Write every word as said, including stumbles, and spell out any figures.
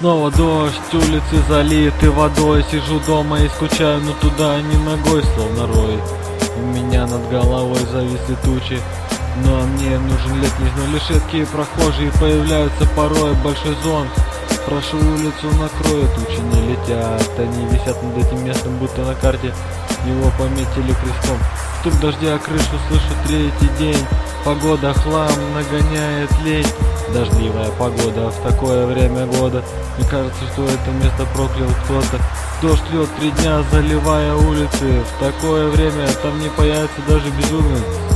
Снова дождь, улицы залиты водой. Сижу дома и скучаю, но туда ни ногой, словно рой. У меня над головой зависли тучи, но мне нужен летний, но лишь редкие прохожие появляются порой. Большой зонт, прошу, улицу накроет, тучи не летят, они висят над этим местом, будто на карте его пометили крестом. Стук дождя о крышу слышу третий день. Погода хлам, нагоняет лень. Дождливая погода в такое время года. Мне кажется, что это место проклял кто-то. Дождь льет три дня, заливая улицы. В такое время там не появится даже безумный.